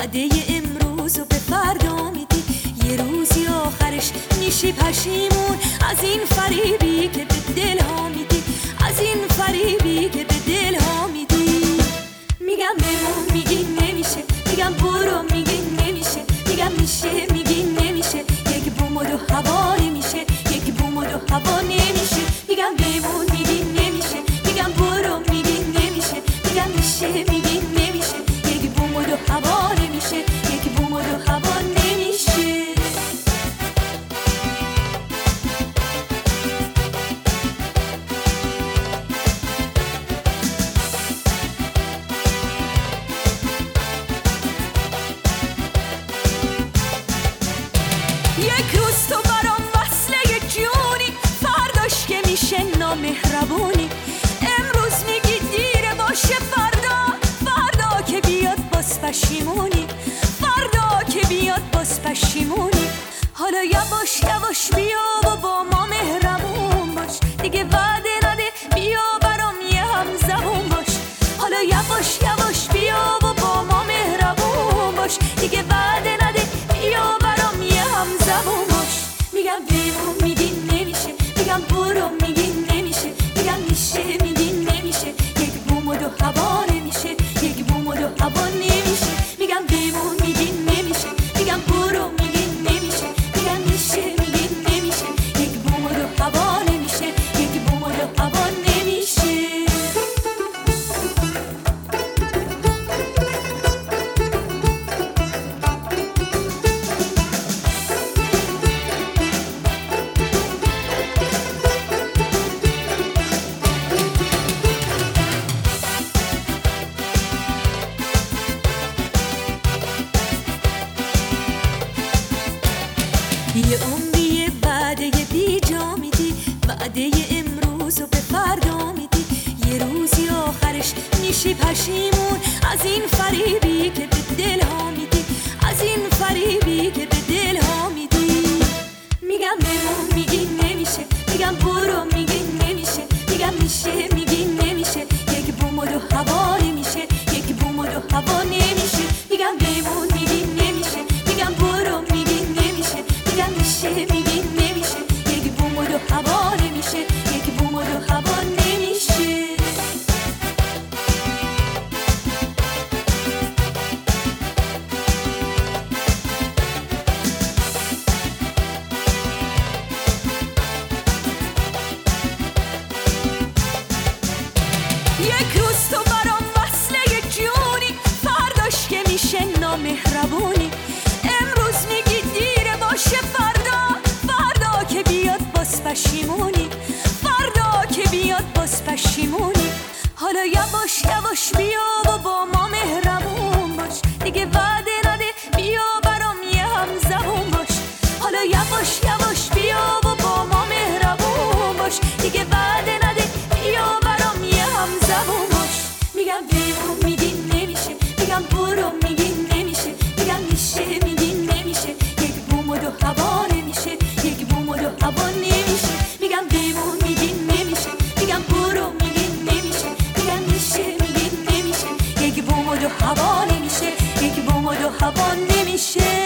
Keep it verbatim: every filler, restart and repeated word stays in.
وعده امروز و به فردا میدی، یه روزی آخرش میشی پشیمون از این فریبی که به دل ها میدی، از این فریبی که به دل ها میدی. میگم بمون میگی نمیشه، میگم برو میگی نمیشه، میگم میشه میگی نمیشه، یک بوم و دو هوا نمیشه، یک بوم و دو هوا نمیشه. میگم بمون میگی نمیشه، میگم برو میگی نمیشه، میگم میشه میگی نمیشه، یک بوم و دو هوا نمیشه، یک بوم و دو هوا نمیشه. یک روز تو برام وصله یک جونی، فرداش که میشه نامهربونی. امروز میگی دیره باشه، فردا فردا که بیاد باز پشیمونی، فردا که بیاد باز پشیمونی. حالا یواش یواش بیا و با ما مهربون باش، دیگه وعده نده بیا برام یه هم زبون باش. حالا یواش یواش بیا و با ما مهربون باش، دیگه وعده نده بیا برام یه هم زبون باش. میگم بمون میگی نمیشه، میگم برو میگی نمیشه، میگم میشه میگی نمیشه، یک بوم و دو هوا نمیشه، یک بوم و دو هوا نمیشه. میگم بمون میگی نمیشه، میگم برو میگی نمیشه، میگم میشه میگی نمیشه، یک بوم و دو هوا نمیشه، یک بوم و دو هوا نمیشه. یه عمری وعده بی جا میدی، وعده امروز و به فردا میدی، یه روزی آخرش میشی پشیمون از این فریبی که به دل ها میدی، از این فریبی که به دل ها میدی. میگم بمون میگی نمیشه، میگم برو میگی نمیشه، میگم میشه میگی نمیشه، یک بوم و دو هوا نمیشه، یک بوم و دو هوا نمیشه. میگم بمون میگی نمیشه، میگم برو میگی نمیشه، میگم میشه میگی نمیشه، یک بوم و دو هوا نمیشه، یک بوم و دو هوا نمیشه. یک روز تو برام وصله یک جونی، فرداش که میشه نامهربونی. امروز میگی دیره باشه، فردا فردا که بیاد باز پشیمونی، فردا که بیاد باز پشیمونی. حالا یواش یواش بیا و با ما مهربون باش، دیگه وعده نده بیا برام یه هم زبون باش. حالا یواش یواش بیا و با ما مهربون باش، دیگه وعده نده بیا برام یه هم زبون باش. میگم بمون میگی نمیشه، میگم برو میگی نمیشه، میگم میشه میگی نمیشه، یک بوم و دو هوا نمیشه، یک بوم و دو هوا نمیشه. میگم بمون میگی نمیشه، میگم برو میگی نمیشه، میگم میشه میگی نمیشه، یک بوم و دو هوا نمیشه، یک بوم و دو هوا نمیشه.